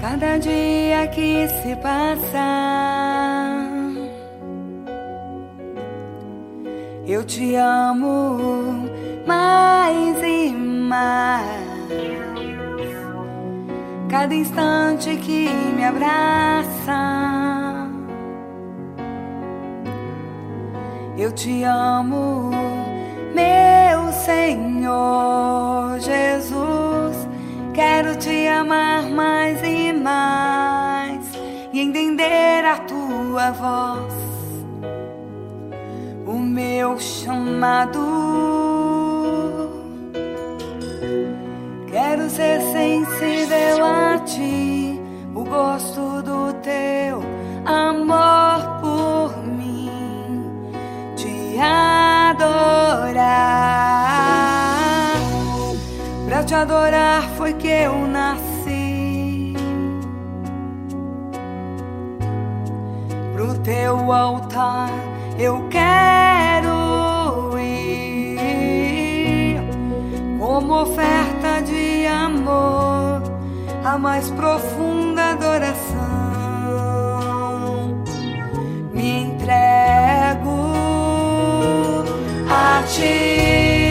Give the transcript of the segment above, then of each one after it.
Cada dia que se passa, eu te amo mais e mais. Cada instante que me abraça, eu te amo, meu Senhor Jesus. Quero te amar mais e mais e entender a tua voz, o meu chamado. Quero ser sensível a ti, o gosto do teu amor por mim, te adorar. Pra te adorar foi que eu nasci, pro teu altar eu quero ir, como oferta de amor, a mais profunda adoração. Me entrego a ti,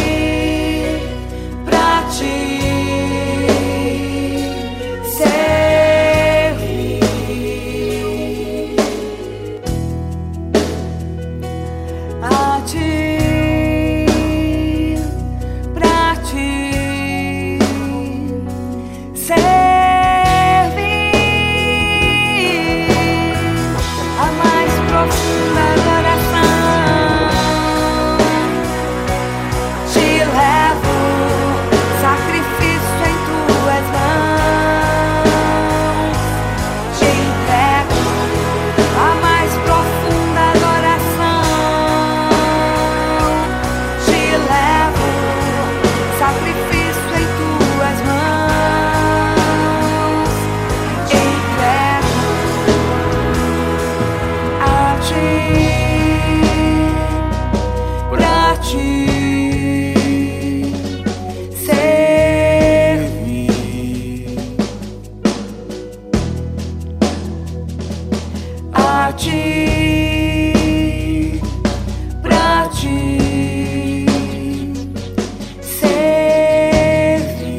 pra te servir, a ti, pra te servir, a mais profunda adoração. Te levo sacrifício em tuas mãos, te entrego a mais profunda adoração. Te levo sacrifício em tuas mãos, entrego a ti, pra te servir, a ti, pra te servir.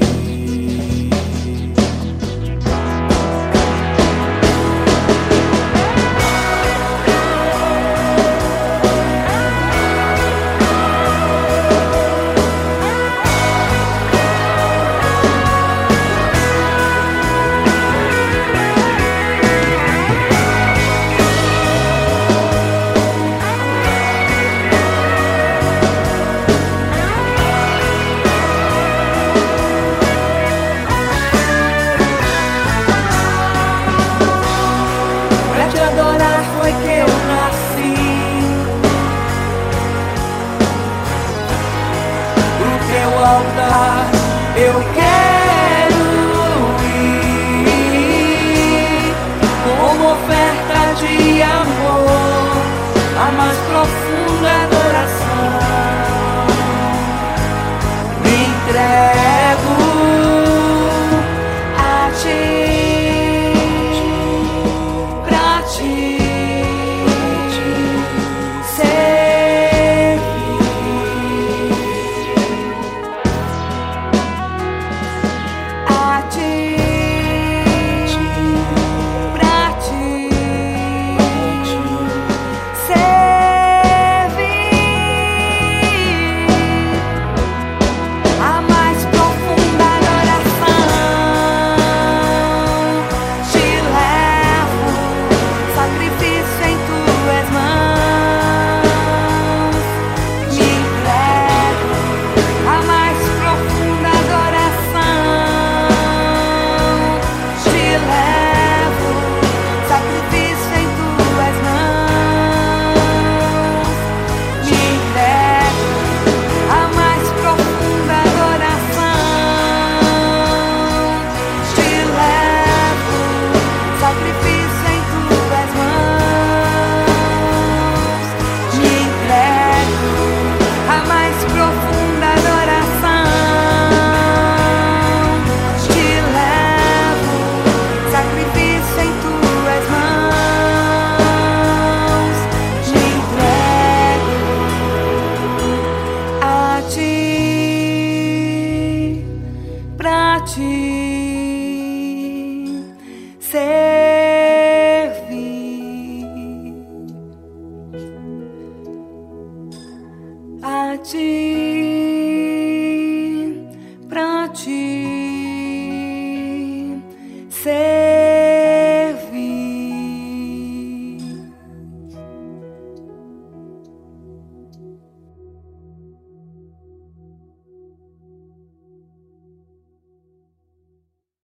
Pra te adorar foi que eu nasci, pro teu altar eu quero ir, como oferta de amor, a mais profunda adoração. Me entrego a ti,